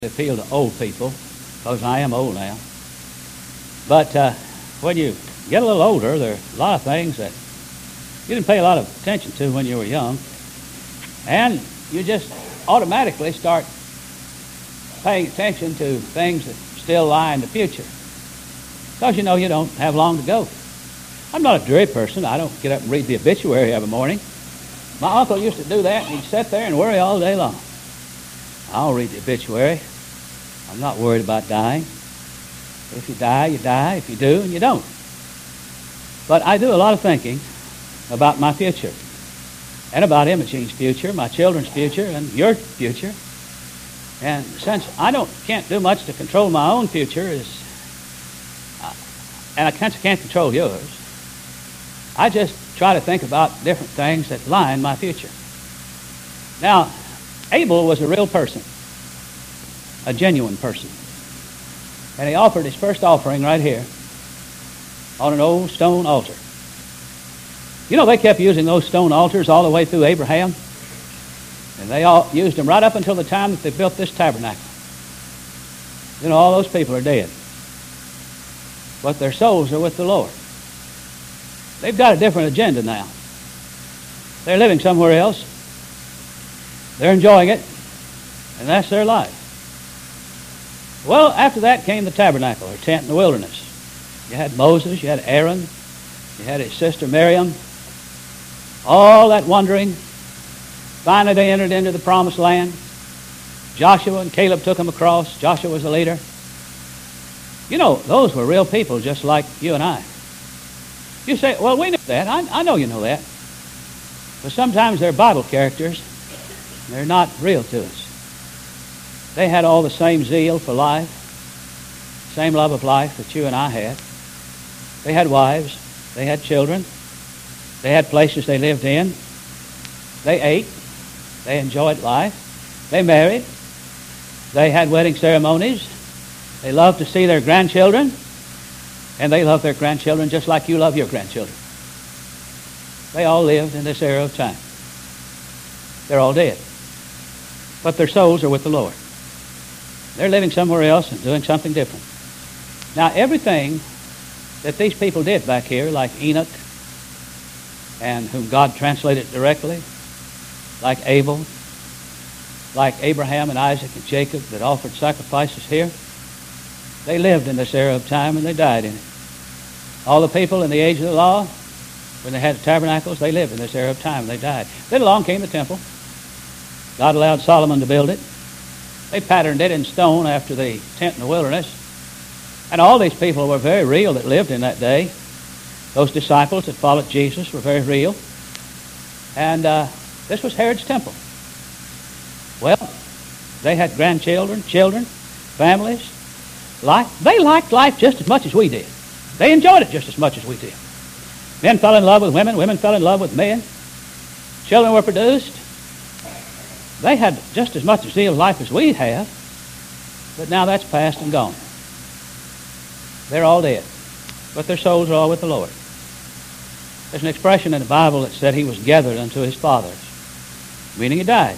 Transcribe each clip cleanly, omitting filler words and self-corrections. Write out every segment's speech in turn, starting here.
appeal to old people, because I am old now. But when you get a little older, there are a lot of things that you didn't pay a lot of attention to when you were young, and you just automatically start paying attention to things that still lie in the future, because you know you don't have long to go. I'm not a dreary person. I don't get up and read the obituary every morning. My uncle used to do that, and he'd sit there and worry all day long. I'll read the obituary. I'm not worried about dying. If you die, you die. If you do, and you don't. But I do a lot of thinking about my future, and about Imogene's future, my children's future, and your future. And since I can't do much to control my own future, and I can't control yours, I just try to think about different things that lie in my future. Now, Abel was a real person, a genuine person. And he offered his first offering right here on an old stone altar. You know, they kept using those stone altars all the way through Abraham. And they all used them right up until the time that they built this tabernacle. You know, all those people are dead. But their souls are with the Lord. They've got a different agenda now. They're living somewhere else. They're enjoying it. And that's their life. Well, after that came the tabernacle, or tent in the wilderness. You had Moses, you had Aaron, you had his sister Miriam. All that wandering. Finally they entered into the promised land. Joshua and Caleb took them across. Joshua was the leader. You know, those were real people just like you and I. You say, well, we know that. I know you know that. But sometimes they're Bible characters. They're not real to us. They had all the same zeal for life, same love of life that you and I had. They had wives. They had children. They had places they lived in. They ate. They enjoyed life. They married. They had wedding ceremonies. They loved to see their grandchildren. And they love their grandchildren just like you love your grandchildren. They all lived in this era of time. They're all dead. But their souls are with the Lord. They're living somewhere else and doing something different. Now, everything that these people did back here, like Enoch, and whom God translated directly, like Abel, like Abraham and Isaac and Jacob that offered sacrifices here, they lived in this era of time and they died in it. All the people in the age of the law, when they had the tabernacles, they lived in this era of time and they died. Then along came the temple. God allowed Solomon to build it. They patterned it in stone after the tent in the wilderness. And all these people were very real that lived in that day. Those disciples that followed Jesus were very real. And this was Herod's temple. Well, they had grandchildren, children, families. They liked life just as much as we did. They enjoyed it just as much as we did. Men fell in love with women. Women fell in love with men. Children were produced. They had just as much zeal of life as we have, but now that's past and gone. They're all dead, but their souls are all with the Lord. There's an expression in the Bible that said he was gathered unto his fathers, meaning he died.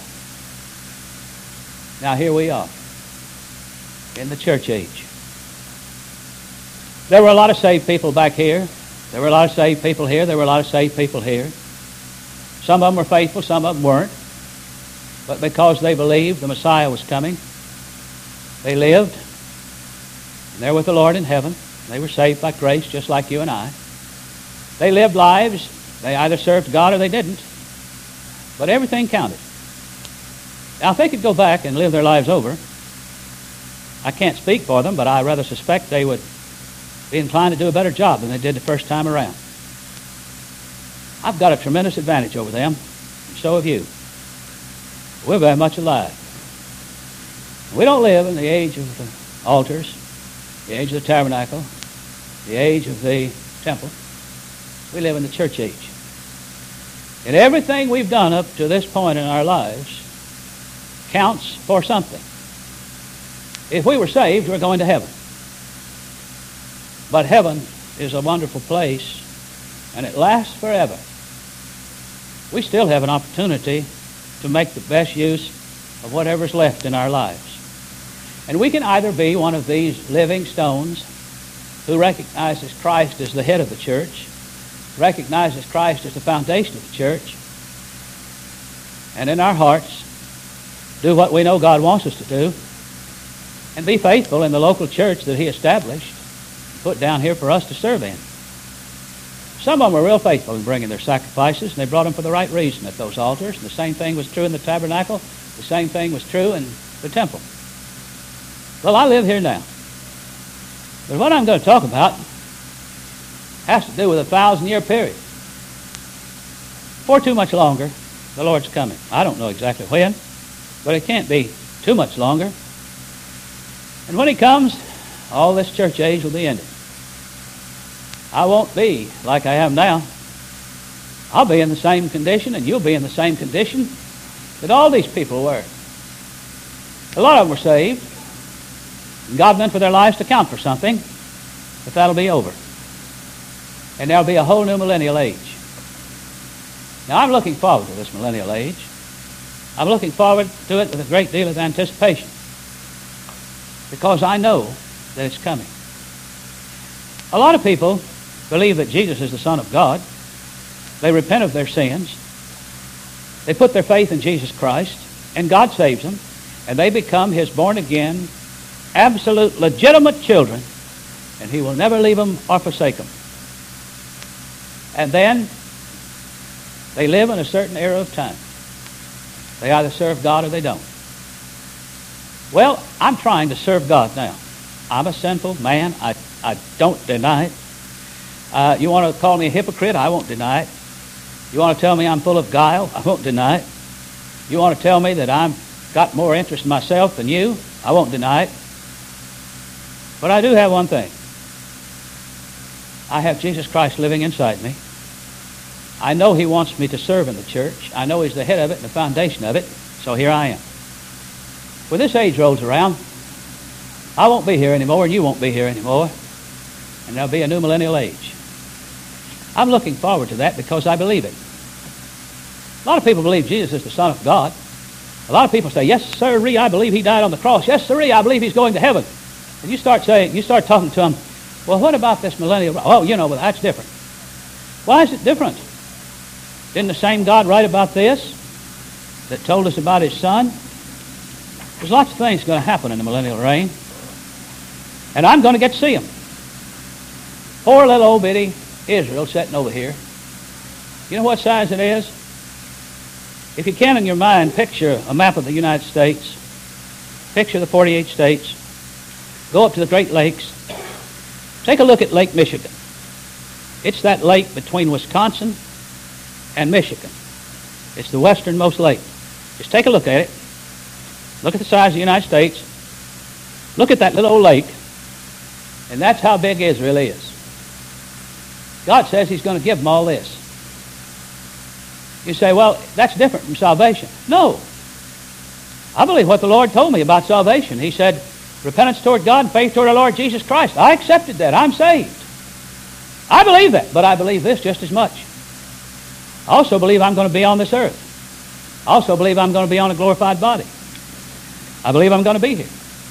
Now here we are, in the church age. There were a lot of saved people back here. There were a lot of saved people here. There were a lot of saved people here. Some of them were faithful, some of them weren't. But because they believed the Messiah was coming, they lived, and they're with the Lord in heaven. They were saved by grace just like you and I. They lived lives. They either served God or they didn't. But everything counted. Now, if they could go back and live their lives over, I can't speak for them, but I rather suspect they would be inclined to do a better job than they did the first time around. I've got a tremendous advantage over them, and so have you. We're very much alive. We don't live in the age of the altars, the age of the tabernacle, the age of the temple. We live in the church age. And everything we've done up to this point in our lives counts for something. If we were saved, we're going to heaven. But heaven is a wonderful place, and it lasts forever. We still have an opportunity to make the best use of whatever's left in our lives. And we can either be one of these living stones who recognizes Christ as the head of the church, recognizes Christ as the foundation of the church, and in our hearts do what we know God wants us to do, and be faithful in the local church that He established, put down here for us to serve in. Some of them were real faithful in bringing their sacrifices, and they brought them for the right reason at those altars. And the same thing was true in the tabernacle. The same thing was true in the temple. Well, I live here now. But what I'm going to talk about has to do with a 1,000-year period. For too much longer, the Lord's coming. I don't know exactly when, but it can't be too much longer. And when He comes, all this church age will be ended. I won't be like I am now. I'll be in the same condition, and you'll be in the same condition that all these people were. A lot of them were saved, and God meant for their lives to count for something, but that'll be over. And there'll be a whole new millennial age. Now, I'm looking forward to this millennial age. I'm looking forward to it with a great deal of anticipation, because I know that it's coming. A lot of people believe that Jesus is the Son of God. They repent of their sins. They put their faith in Jesus Christ, and God saves them, and they become His born-again, absolute, legitimate children, and He will never leave them or forsake them. And then they live in a certain era of time. They either serve God or they don't. Well, I'm trying to serve God now. I'm a sinful man. I don't deny it. You want to call me a hypocrite? I won't deny it. You want to tell me I'm full of guile? I won't deny it. You want to tell me that I've got more interest in myself than you? I won't deny it. But I do have one thing. I have Jesus Christ living inside me. I know He wants me to serve in the church. I know He's the head of it and the foundation of it. So here I am. When this age rolls around, I won't be here anymore, and you won't be here anymore. And there'll be a new millennial age. I'm looking forward to that because I believe it. A lot of people believe Jesus is the Son of God. A lot of people say, yes, sirree, I believe He died on the cross. Yes, sirree, I believe He's going to heaven. And you start talking to them, well, what about this millennial? Oh, well, that's different. Why is it different? Didn't the same God write about this that told us about His Son? There's lots of things going to happen in the millennial reign. And I'm going to get to see them. Poor little old bitty Israel sitting over here. You know what size it is? If you can in your mind picture a map of the United States, picture the 48 states, go up to the Great Lakes, take a look at Lake Michigan. It's that lake between Wisconsin and Michigan. It's the westernmost lake. Just take a look at it. Look at the size of the United States. Look at that little old lake. And that's how big Israel is. God says He's going to give them all this. You say, well, that's different from salvation. No. I believe what the Lord told me about salvation. He said, repentance toward God and faith toward our Lord Jesus Christ. I accepted that. I'm saved. I believe that, but I believe this just as much. I also believe I'm going to be on this earth. I also believe I'm going to be on a glorified body. I believe I'm going to be here.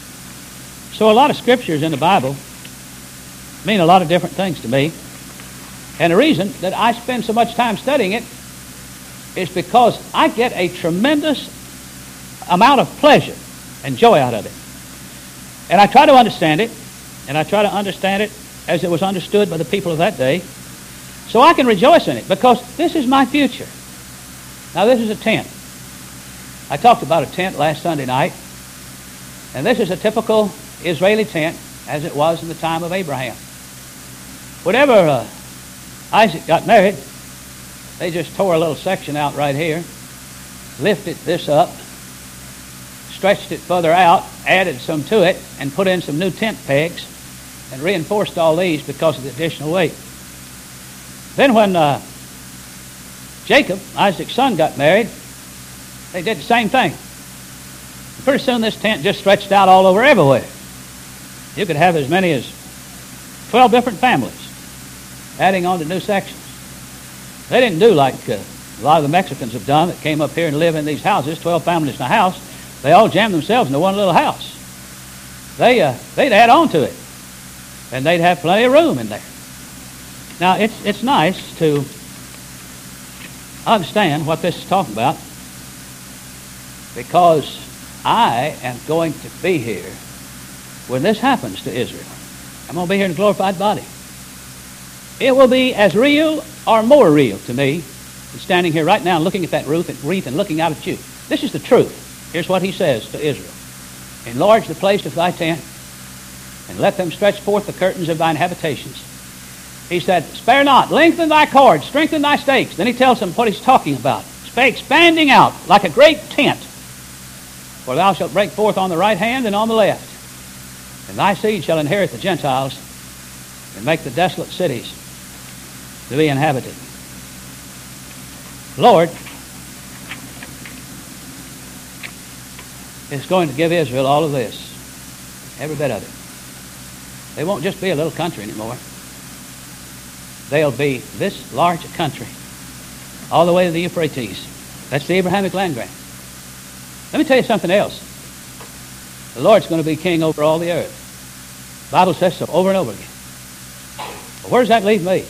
So a lot of scriptures in the Bible mean a lot of different things to me. And the reason that I spend so much time studying it is because I get a tremendous amount of pleasure and joy out of it. And I try to understand it, and I try to understand it as it was understood by the people of that day, so I can rejoice in it, because this is my future. Now, this is a tent. I talked about a tent last Sunday night, and this is a typical Israeli tent as it was in the time of Abraham. Whenever Isaac got married, they just tore a little section out right here, lifted this up, stretched it further out, added some to it, and put in some new tent pegs, and reinforced all these because of the additional weight. Then when Jacob, Isaac's son, got married, they did the same thing. Pretty soon this tent just stretched out all over everywhere. You could have as many as 12 different families adding on to new sections. They didn't do like a lot of the Mexicans have done that came up here and live in these houses, 12 families in a house. They all jammed themselves into one little house. they'd add on to it, and they'd have plenty of room in there. Now, it's nice to understand what this is talking about, because I am going to be here when this happens to Israel. I'm going to be here in a glorified body. It will be as real or more real to me than standing here right now and looking at that wreath and looking out at you. This is the truth. Here's what he says to Israel. Enlarge the place of thy tent, and let them stretch forth the curtains of thine habitations. He said, spare not, lengthen thy cords, strengthen thy stakes. Then he tells them what he's talking about. Expanding out like a great tent. For thou shalt break forth on the right hand and on the left. And thy seed shall inherit the Gentiles, and make the desolate cities to be inhabited. Lord is going to give Israel all of this, every bit of it. They won't just be a little country anymore. They'll be this large a country, all the way to the Euphrates. That's the Abrahamic land grant. Let me tell you something else. The Lord's going to be king over all the earth. The Bible says so over and over again. But where does that leave me?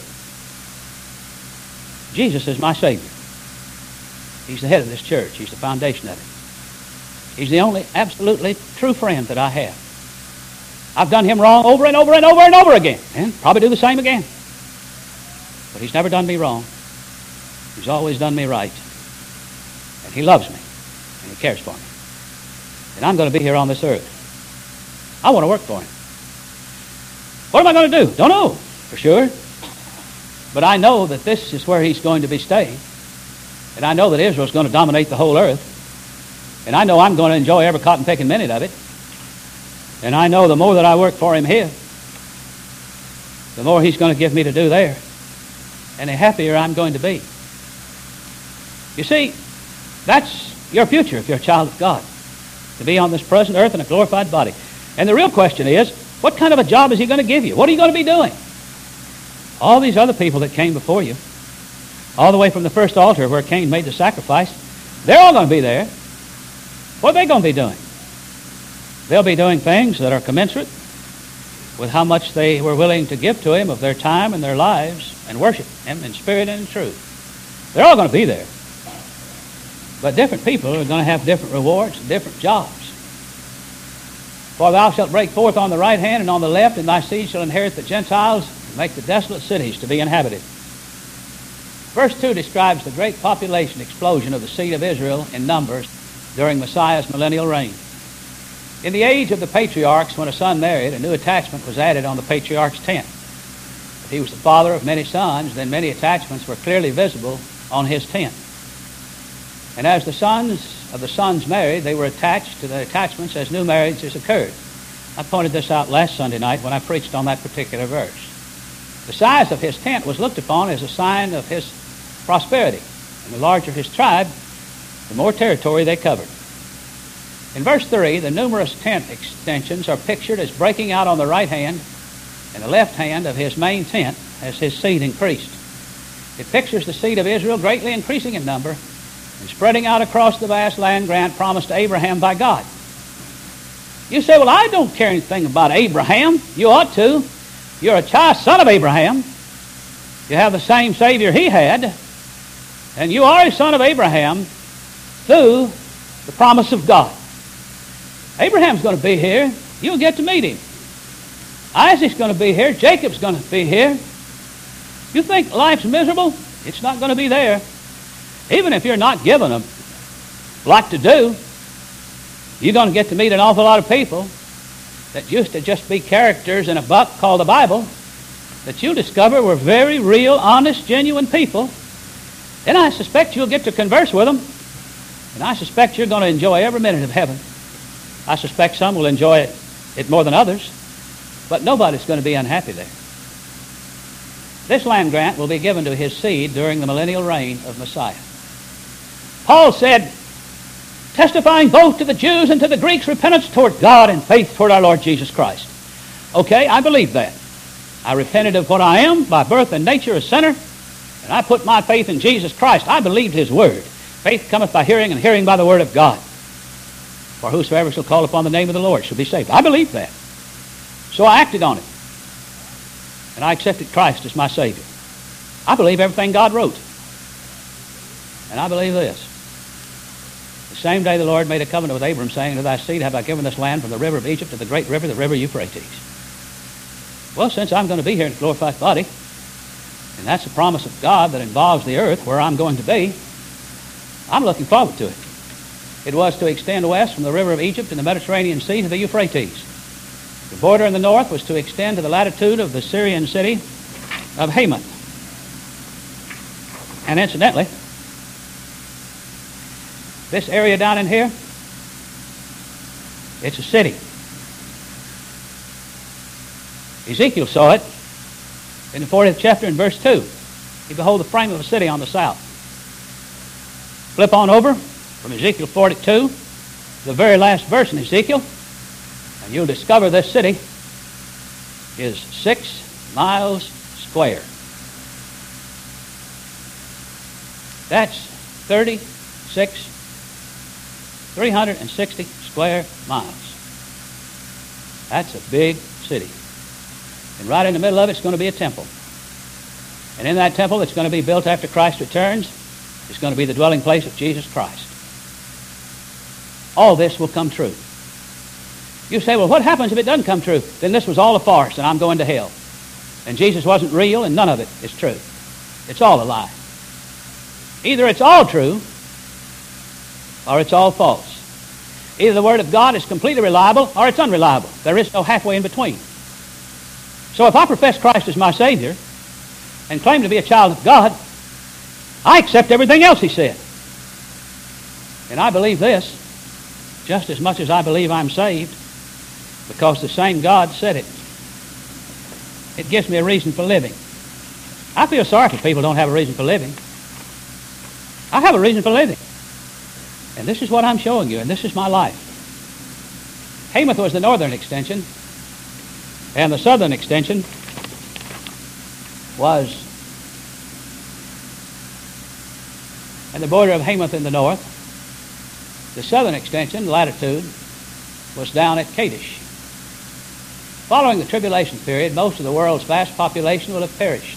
Jesus is my Savior. He's the head of this church. He's the foundation of it. He's the only absolutely true friend that I have. I've done him wrong over and over and over and over again, and probably do the same again. But he's never done me wrong. He's always done me right. And he loves me, and he cares for me. And I'm going to be here on this earth. I want to work for him. What am I going to do? Don't know for sure. But I know that this is where he's going to be staying. And I know that Israel's going to dominate the whole earth. And I know I'm going to enjoy every cotton-picking minute of it. And I know the more that I work for him here, the more he's going to give me to do there. And the happier I'm going to be. You see, that's your future if you're a child of God. To be on this present earth in a glorified body. And the real question is, what kind of a job is he going to give you? What are you going to be doing? All these other people that came before you, all the way from the first altar where Cain made the sacrifice, they're all going to be there. What are they going to be doing? They'll be doing things that are commensurate with how much they were willing to give to him of their time and their lives and worship him in spirit and in truth. They're all going to be there. But different people are going to have different rewards and different jobs. For thou shalt break forth on the right hand and on the left, and thy seed shall inherit the Gentiles, and make the desolate cities to be inhabited. Verse 2 describes the great population explosion of the seed of Israel in numbers during Messiah's millennial reign. In the age of the patriarchs, when a son married, a new attachment was added on the patriarch's tent. If he was the father of many sons, then many attachments were clearly visible on his tent. And as the sons of the sons married, they were attached to the attachments as new marriages occurred. I pointed this out last Sunday night when I preached on that particular verse. The size of his tent was looked upon as a sign of his prosperity. And the larger his tribe, the more territory they covered. In verse 3, the numerous tent extensions are pictured as breaking out on the right hand and the left hand of his main tent as his seed increased. It pictures the seed of Israel greatly increasing in number and spreading out across the vast land grant promised to Abraham by God. You say, well, I don't care anything about Abraham. You ought to. You're a child, son of Abraham. You have the same Savior he had. And you are a son of Abraham through the promise of God. Abraham's going to be here. You'll get to meet him. Isaac's going to be here. Jacob's going to be here. You think life's miserable? It's not going to be there. Even if you're not given a lot to do, you're going to get to meet an awful lot of people that used to just be characters in a book called the Bible that you'll discover were very real, honest, genuine people. Then I suspect you'll get to converse with them. And I suspect you're going to enjoy every minute of heaven. I suspect some will enjoy it more than others. But nobody's going to be unhappy there. This land grant will be given to his seed during the millennial reign of Messiah. Paul said, testifying both to the Jews and to the Greeks repentance toward God and faith toward our Lord Jesus Christ. Okay, I believe that. I repented of what I am, by birth and nature a sinner, and I put my faith in Jesus Christ. I believed his word. Faith cometh by hearing, and hearing by the word of God. For whosoever shall call upon the name of the Lord shall be saved. I believe that. So I acted on it. And I accepted Christ as my Savior. I believe everything God wrote. And I believe this. The same day the Lord made a covenant with Abram, saying, to thy seed have I given this land from the river of Egypt to the great river, the river Euphrates. Well, since I'm going to be here in a glorified body, and that's a promise of God that involves the earth where I'm going to be, I'm looking forward to it. It was to extend west from the river of Egypt and the Mediterranean Sea to the Euphrates. The border in the north was to extend to the latitude of the Syrian city of Hamath. And incidentally, this area down in here, it's a city. Ezekiel saw it in the 40th chapter in verse 2. He behold the frame of a city on the south. Flip on over from Ezekiel 42, the very last verse in Ezekiel, and you'll discover this city is 6 miles square. That's 360 square miles. That's a big city. And right in the middle of it's going to be a temple. And in that temple that's going to be built after Christ returns is going to be the dwelling place of Jesus Christ. All this will come true. You say, well, what happens if it doesn't come true? Then this was all a farce and I'm going to hell. And Jesus wasn't real and none of it is true. It's all a lie. Either it's all true or it's all false. Either the Word of God is completely reliable or it's unreliable. There is no halfway in between. So if I profess Christ as my Savior and claim to be a child of God, I accept everything else He said. And I believe this just as much as I believe I'm saved, because the same God said it. It gives me a reason for living. I feel sorry for people who don't have a reason for living. I have a reason for living. And this is what I'm showing you, and this is my life. Hamath was the northern extension, and the southern extension was at the border of Hamath in the north. The southern extension, latitude, was down at Kadesh. Following the tribulation period, most of the world's vast population will have perished.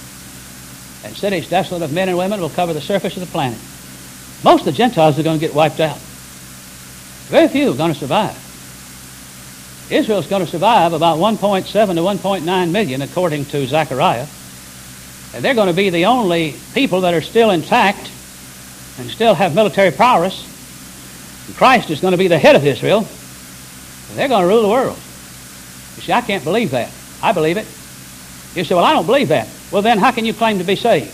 And cities desolate of men and women will cover the surface of the planet. Most of the Gentiles are going to get wiped out. Very few are going to survive. Israel's going to survive about 1.7 to 1.9 million, according to Zechariah. And they're going to be the only people that are still intact and still have military prowess. And Christ is going to be the head of Israel. And they're going to rule the world. You see, I can't believe that. I believe it. You say, well, I don't believe that. Well, then how can you claim to be saved?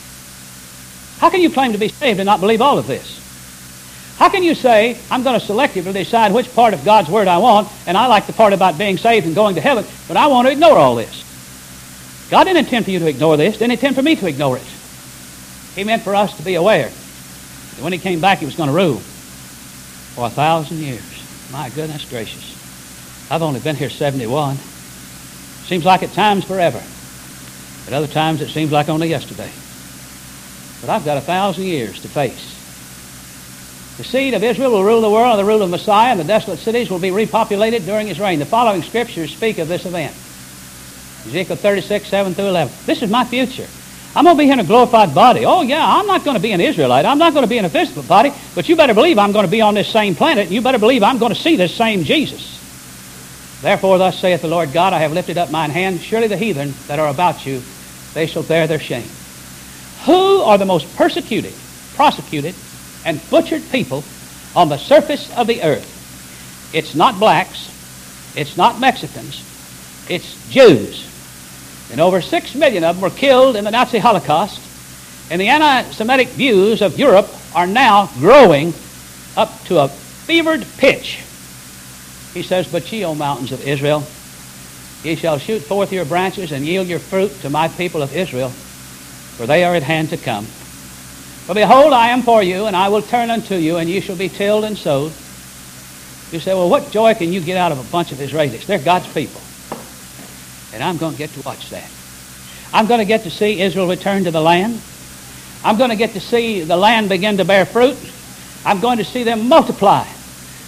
How can you claim to be saved and not believe all of this? How can you say, I'm going to selectively decide which part of God's Word I want, and I like the part about being saved and going to heaven, but I want to ignore all this? God didn't intend for you to ignore this. Didn't intend for me to ignore it. He meant for us to be aware that when He came back, He was going to rule for 1,000 years. My goodness gracious. I've only been here 71. Seems like at times forever. At other times it seems like only yesterday. But I've got 1,000 years to face. The seed of Israel will rule the world under the rule of Messiah, and the desolate cities will be repopulated during His reign. The following scriptures speak of this event. Ezekiel 36, 7 through 11. This is my future. I'm going to be here in a glorified body. Oh yeah, I'm not going to be an Israelite. I'm not going to be in a physical body, but you better believe I'm going to be on this same planet, and you better believe I'm going to see this same Jesus. Therefore, thus saith the Lord God, I have lifted up mine hand. Surely the heathen that are about you, they shall bear their shame. Who are the most persecuted, prosecuted, and butchered people on the surface of the earth? It's not blacks. It's not Mexicans. It's Jews. And over 6 million of them were killed in the Nazi Holocaust. And the anti-Semitic views of Europe are now growing up to a fevered pitch. He says, but ye, O mountains of Israel, ye shall shoot forth your branches and yield your fruit to my people of Israel, for they are at hand to come. For behold, I am for you, and I will turn unto you, and ye shall be tilled and sowed. You say, well, what joy can you get out of a bunch of Israelis? They're God's people. And I'm going to get to watch that. I'm going to get to see Israel return to the land. I'm going to get to see the land begin to bear fruit. I'm going to see them multiply.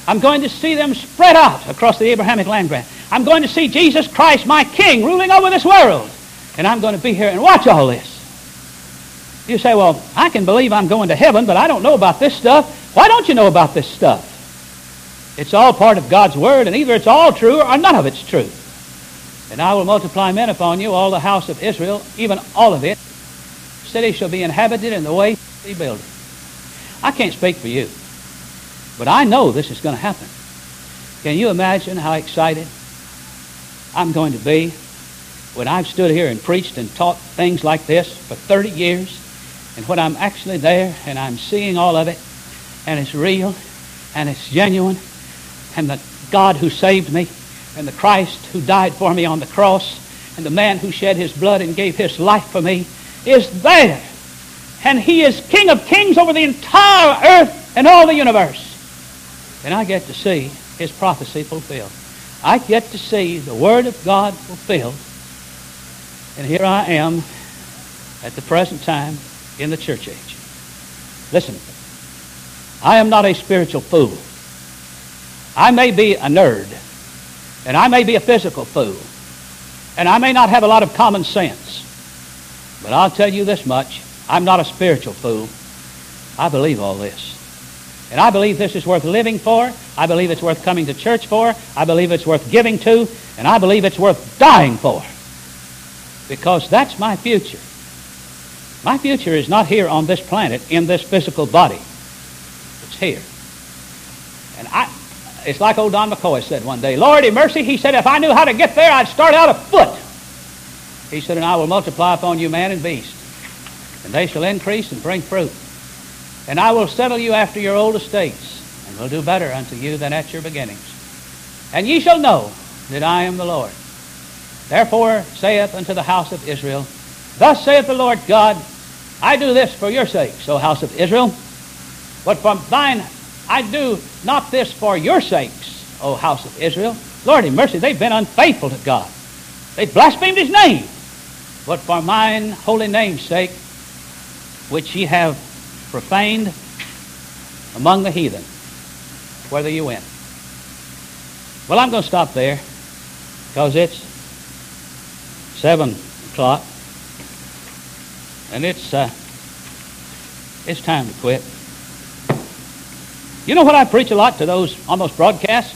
I'm going to see them spread out across the Abrahamic land grant. I'm going to see Jesus Christ, my King, ruling over this world. And I'm going to be here and watch all this. You say, well, I can believe I'm going to heaven, but I don't know about this stuff. Why don't you know about this stuff? It's all part of God's Word, and either it's all true or none of it's true. And I will multiply men upon you, all the house of Israel, even all of it. The city shall be inhabited in the way he built it. I can't speak for you, but I know this is going to happen. Can you imagine how excited I'm going to be when I've stood here and preached and taught things like this for 30 years, and when I'm actually there and I'm seeing all of it, and it's real, and it's genuine, and the God who saved me, and the Christ who died for me on the cross, and the man who shed his blood and gave his life for me is there. And he is King of kings over the entire earth and all the universe. And I get to see his prophecy fulfilled. I get to see the Word of God fulfilled. And here I am at the present time in the church age. Listen, I am not a spiritual fool. I may be a nerd, and I may be a physical fool, and I may not have a lot of common sense. But I'll tell you this much, I'm not a spiritual fool. I believe all this. And I believe this is worth living for. I believe it's worth coming to church for. I believe it's worth giving to. And I believe it's worth dying for. Because that's my future. My future is not here on this planet in this physical body. It's here. And it's like old Don McCoy said one day, Lordy mercy, he said, if I knew how to get there, I'd start out afoot. He said, and I will multiply upon you man and beast, and they shall increase and bring fruit. And I will settle you after your old estates, and will do better unto you than at your beginnings. And ye shall know that I am the Lord. Therefore saith unto the house of Israel, thus saith the Lord God, I do this for your sakes, O house of Israel. But for thine I do not this for your sakes, O house of Israel. Lordy mercy, they've been unfaithful to God. They've blasphemed his name. But for mine holy name's sake, which ye have profaned among the heathen, whether you went. Well, I'm going to stop there because it's 7 o'clock and it's time to quit. You know what I preach a lot to those on those broadcasts?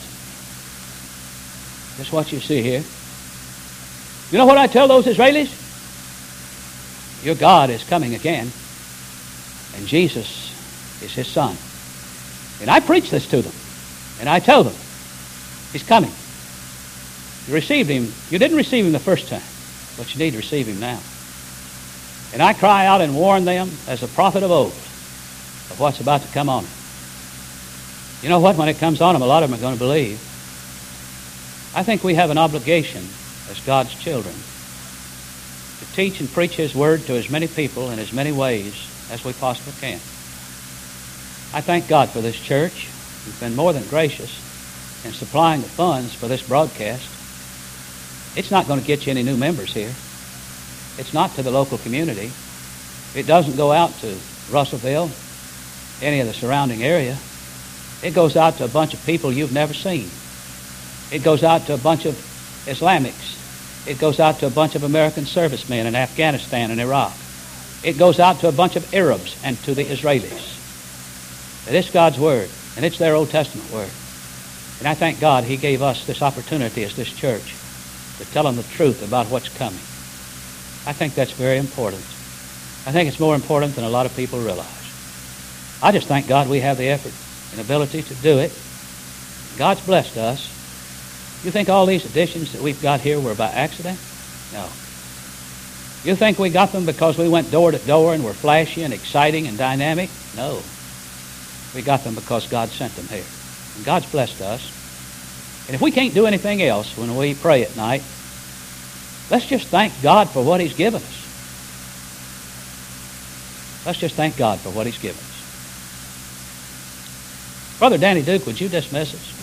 Just what you see here. You know what I tell those Israelis? Your God is coming again, and Jesus is his son. And I preach this to them, and I tell them, he's coming. You received him. You didn't receive him the first time, but you need to receive him now. And I cry out and warn them as a prophet of old of what's about to come on them. You know what? When it comes on them, a lot of them are going to believe. I think we have an obligation as God's children to teach and preach his word to as many people in as many ways as we possibly can. I thank God for this church. He's been more than gracious in supplying the funds for this broadcast. It's not going to get you any new members here. It's not to the local community. It doesn't go out to Russellville, any of the surrounding area. It goes out to a bunch of people you've never seen. It goes out to a bunch of Islamics. It goes out to a bunch of American servicemen in Afghanistan and Iraq. It goes out to a bunch of Arabs and to the Israelis. It is God's word, and it's their Old Testament word. And I thank God he gave us this opportunity as this church to tell them the truth about what's coming. I think that's very important. I think it's more important than a lot of people realize. I just thank God we have the effort and ability to do it. God's blessed us. You think all these additions that we've got here were by accident? No. You think we got them because we went door to door and were flashy and exciting and dynamic? No. We got them because God sent them here. And God's blessed us. And if we can't do anything else when we pray at night, let's just thank God for what he's given us. Let's just thank God for what he's given us. Brother Danny Duke, would you dismiss us?